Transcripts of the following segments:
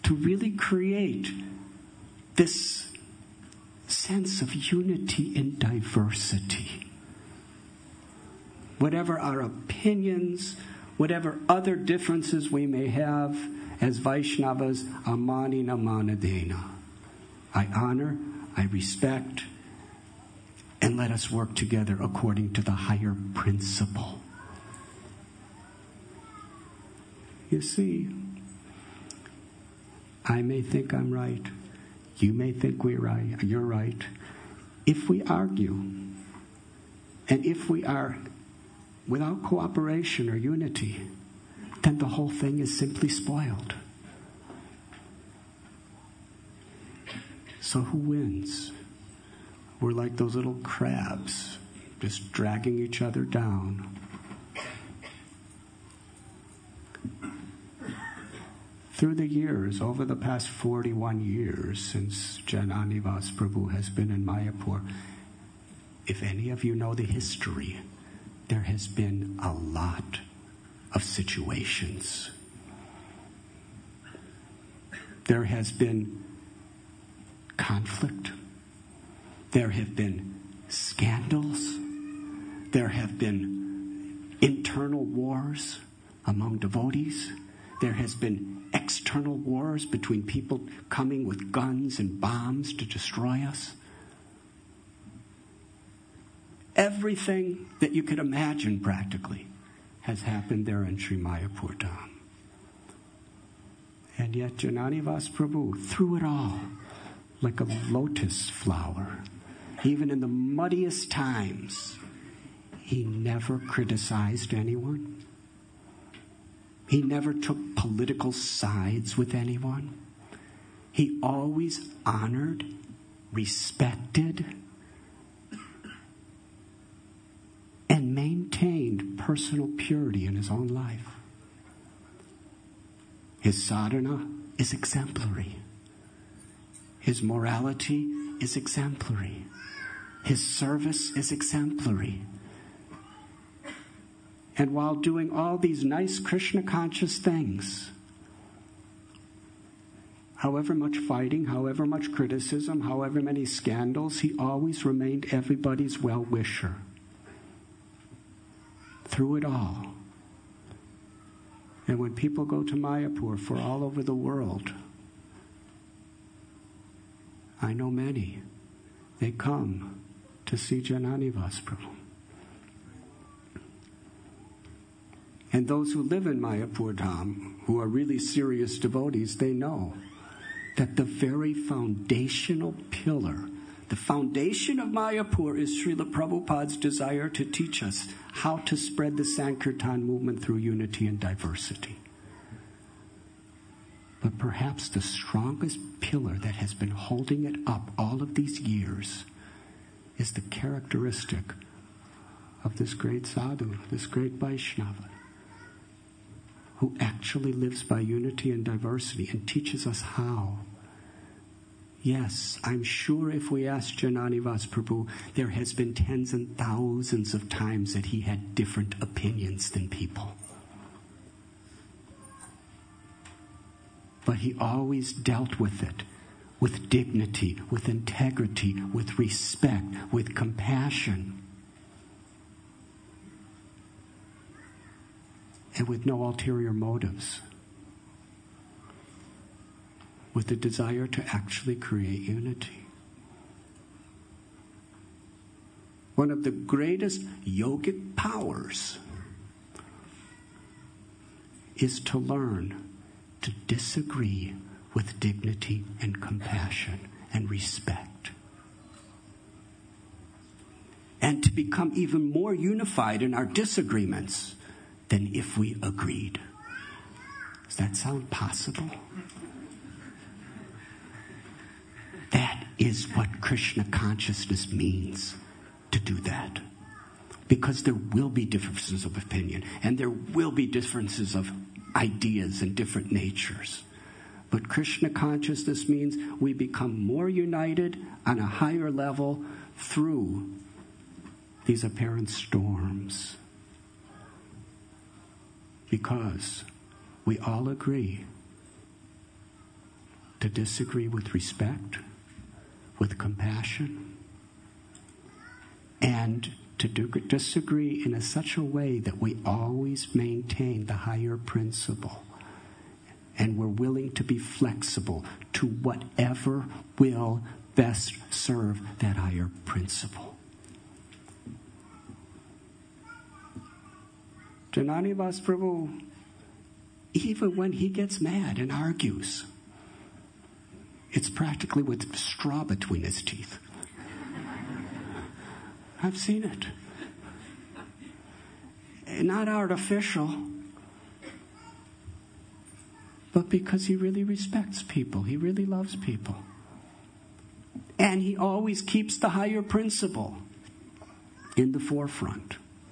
to really create this sense of unity in diversity. Whatever our opinions, whatever other differences we may have as Vaishnavas, amani namanadena. I honor, I respect, and let us work together according to the higher principle. You see, I may think I'm right. You may think you're right. If we argue, and if we are without cooperation or unity, then the whole thing is simply spoiled. So who wins? We're like those little crabs, just dragging each other down. Through the years, over the past 41 years since Jananivas Prabhu has been in Mayapur, if any of you know the history, there has been a lot of situations. There has been conflict. There have been scandals. There have been internal wars among devotees. There has been external wars between people coming with guns and bombs to destroy us. Everything that you could imagine practically has happened there in Sri Mayapur Dham. And yet Jananivas Prabhu, through it all, like a lotus flower, even in the muddiest times, he never criticized anyone. He never took political sides with anyone. He always honored, respected, and maintained personal purity in his own life. His sadhana is exemplary. His morality is exemplary. His service is exemplary. And while doing all these nice Krishna-conscious things, however much fighting, however much criticism, however many scandals, he always remained everybody's well-wisher. Through it all. And when people go to Mayapur for all over the world, I know many, they come to see Jananivas Prabhu. And those who live in Mayapur Dham, who are really serious devotees, they know that the very foundational pillar, the foundation of Mayapur is Srila Prabhupada's desire to teach us how to spread the Sankirtan movement through unity and diversity. But perhaps the strongest pillar that has been holding it up all of these years is the characteristic of this great sadhu, this great Vaishnava, who actually lives by unity and diversity and teaches us how. Yes, I'm sure if we ask Jananivas Prabhu, there has been tens and thousands of times that he had different opinions than people. But he always dealt with it with dignity, with integrity, with respect, with compassion, and with no ulterior motives, with the desire to actually create unity. One of the greatest yogic powers is to learn to disagree with dignity and compassion and respect. And to become even more unified in our disagreements than if we agreed. Does that sound possible? That is what Krishna consciousness means, to do that. Because there will be differences of opinion, and there will be differences of ideas and different natures. But Krishna consciousness means we become more united on a higher level through these apparent storms. Because we all agree to disagree with respect, with compassion, and to disagree in such a way that we always maintain the higher principle. And we're willing to be flexible to whatever will best serve that higher principle. Janani Vas Prabhu, even when he gets mad and argues, it's practically with straw between his teeth. I've seen it. Not artificial, but because he really respects people. He really loves people. And he always keeps the higher principle in the forefront.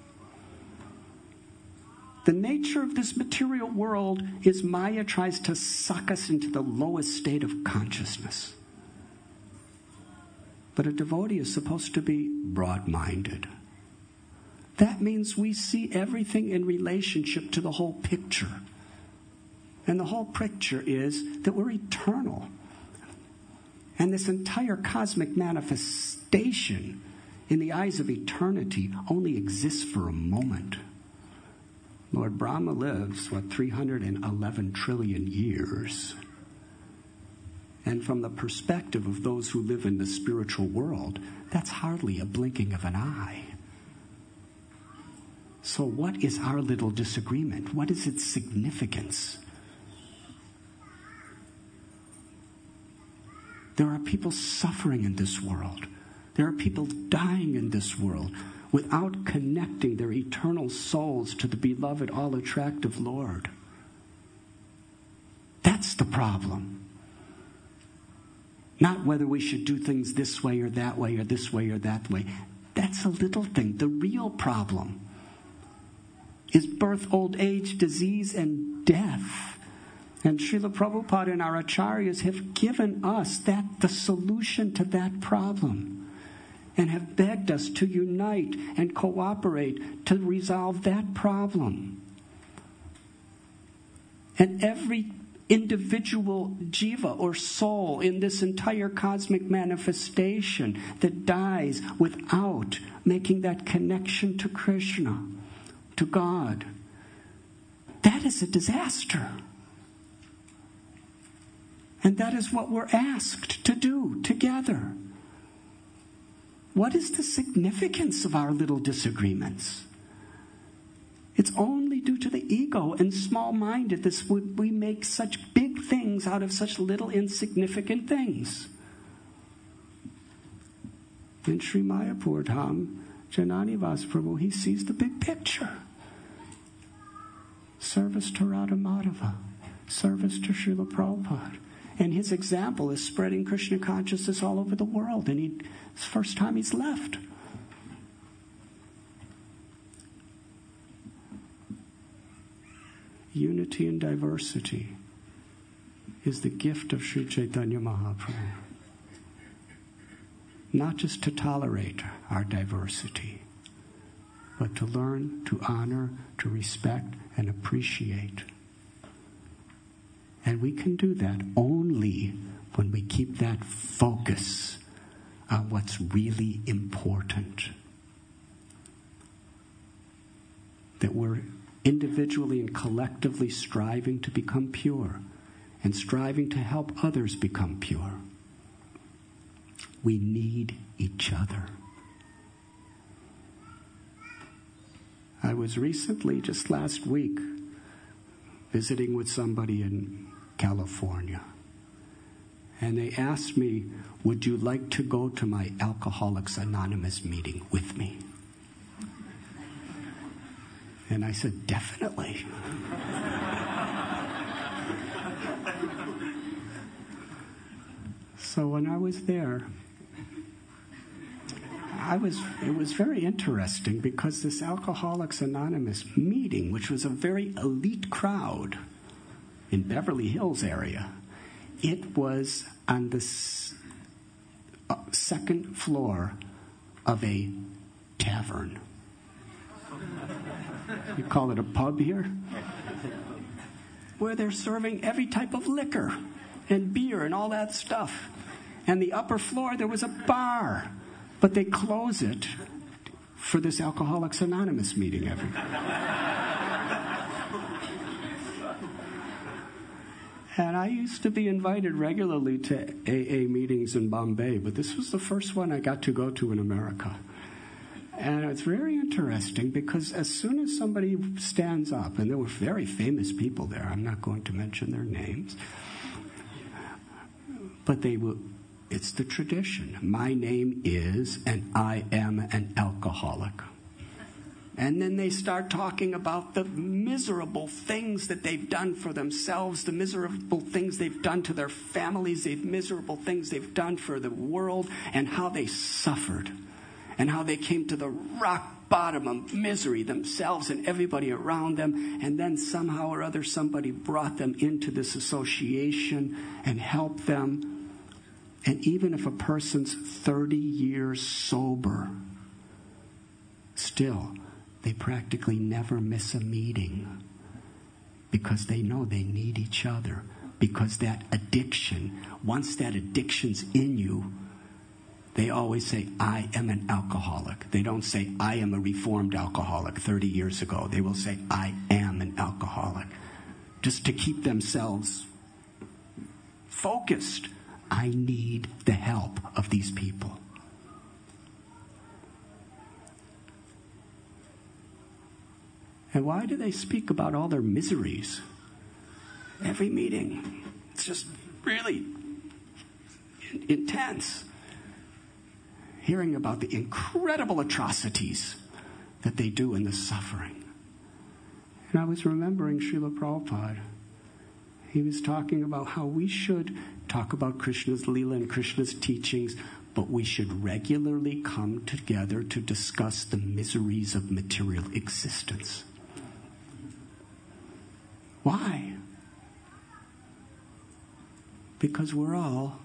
The nature of this material world is Maya tries to suck us into the lowest state of consciousness. But a devotee is supposed to be broad-minded. That means we see everything in relationship to the whole picture. And the whole picture is that we're eternal. And this entire cosmic manifestation in the eyes of eternity only exists for a moment. Lord Brahma lives, 311 trillion years. And from the perspective of those who live in the spiritual world, that's hardly a blinking of an eye. So what is our little disagreement? What is its significance? There are people suffering in this world. There are people dying in this world without connecting their eternal souls to the beloved, all-attractive Lord. That's the problem. Not whether we should do things this way or that way or this way or that way. That's a little thing. The real problem is birth, old age, disease, and death. And Srila Prabhupada and our acharyas have given us the solution to that problem, and have begged us to unite and cooperate to resolve that problem. And every individual jiva or soul in this entire cosmic manifestation that dies without making that connection to Krishna, to God, that is a disaster. And that is what we're asked to do together. What is the significance of our little disagreements? It's only due to the ego and small-mindedness we make such big things out of such little insignificant things. In Sri Mayapur Dham, Janani Vas Prabhu, he sees the big picture. Service to Radha Madhava, service to Srila Prabhupada. And his example is spreading Krishna consciousness all over the world. And it's the first time he's left. Unity and diversity is the gift of Sri Chaitanya Mahaprabhu. Not just to tolerate our diversity, but to learn, to honor, to respect, and appreciate. And we can do that only when we keep that focus on what's really important. That we're individually and collectively striving to become pure and striving to help others become pure. We need each other. I was recently, just last week, visiting with somebody in California. And they asked me, would you like to go to my Alcoholics Anonymous meeting with me? And I said, definitely. So when I was there, it was very interesting because this Alcoholics Anonymous meeting, which was a very elite crowd in Beverly Hills area, it was on the second floor of a tavern. You call it a pub here? Where they're serving every type of liquor. and beer and all that stuff. And the upper floor, there was a bar. But they close it for this Alcoholics Anonymous meeting every And I used to be invited regularly to AA meetings in Bombay, but this was the first one I got to go to in America. And it's very interesting because as soon as somebody stands up, and there were very famous people there, I'm not going to mention their names, but it's the tradition. My name is, and I am an alcoholic. And then they start talking about the miserable things that they've done for themselves, the miserable things they've done to their families, the miserable things they've done for the world, and how they suffered, and how they came to the rock bottom of misery themselves and everybody around them, and then somehow or other somebody brought them into this association and helped them. And even if a person's 30 years sober, still, they practically never miss a meeting because they know they need each other. Because that addiction, once that addiction's in you, they always say, I am an alcoholic. They don't say, I am a reformed alcoholic 30 years ago. They will say, I am an alcoholic. Just to keep themselves focused. I need the help of these people. And why do they speak about all their miseries? Every meeting. It's just really intense. Hearing about the incredible atrocities that they do in the suffering. And I was remembering Srila Prabhupada. He was talking about how we should talk about Krishna's Leela and Krishna's teachings, but we should regularly come together to discuss the miseries of material existence. Why? Because we're all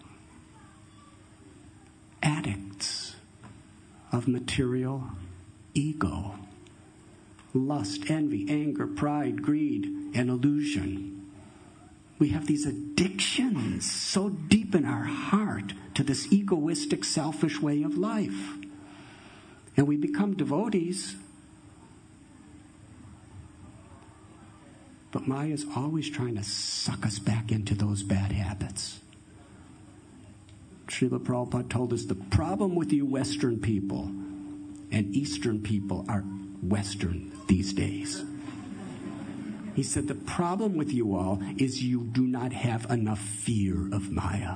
addicts of material ego, lust, envy, anger, pride, greed, and illusion. We have these addictions so deep in our heart to this egoistic, selfish way of life. And we become devotees. But Maya's always trying to suck us back into those bad habits. Srila Prabhupada told us the problem with you Western people and Eastern people are Western these days. He said the problem with you all is you do not have enough fear of Maya.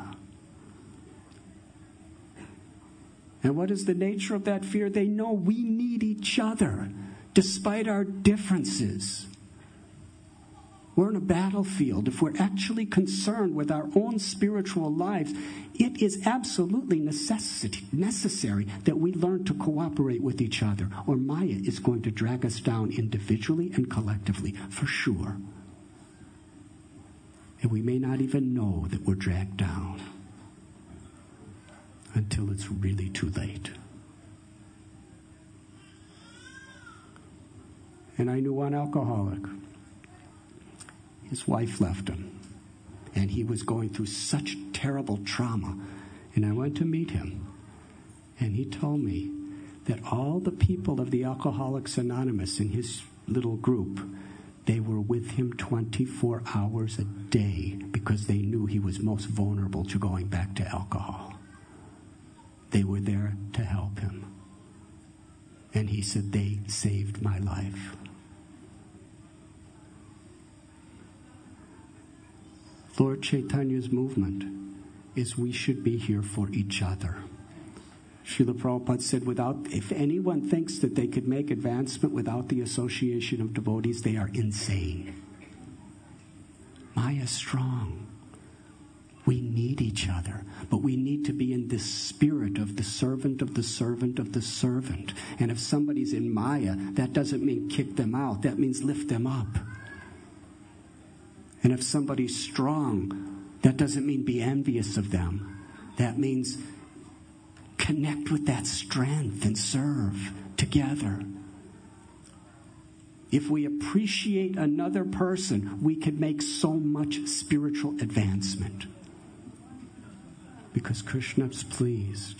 And what is the nature of that fear? They know we need each other despite our differences. We're in a battlefield. If we're actually concerned with our own spiritual lives, it is absolutely necessary that we learn to cooperate with each other, or Maya is going to drag us down individually and collectively, for sure. And we may not even know that we're dragged down until it's really too late. And I knew one alcoholic. His wife left him, and he was going through such terrible trauma. And I went to meet him, and he told me that all the people of the Alcoholics Anonymous in his little group, they were with him 24 hours a day because they knew he was most vulnerable to going back to alcohol. They were there to help him. And he said, they saved my life. Lord Chaitanya's movement is we should be here for each other. Srila Prabhupada said, if anyone thinks that they could make advancement without the association of devotees, they are insane. Maya is strong. We need each other, but we need to be in this spirit of the servant of the servant of the servant. And if somebody's in Maya, that doesn't mean kick them out. That means lift them up. And if somebody's strong, that doesn't mean be envious of them. That means connect with that strength and serve together. If we appreciate another person, we can make so much spiritual advancement. because Krishna's pleased.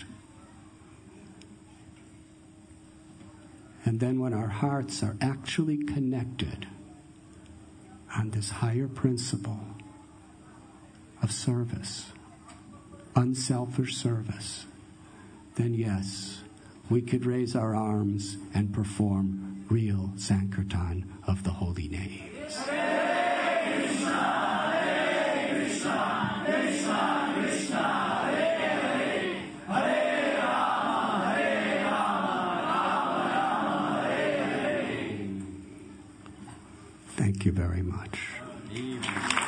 And then when our hearts are actually connected on this higher principle of service, unselfish service, then yes, we could raise our arms and perform real Sankirtan of the holy names. Hare Krishna, Hare Krishna, Krishna Krishna, Hare Hare, Hare Rama, Hare Rama, Rama Rama, Hare Hare. Thank you very much.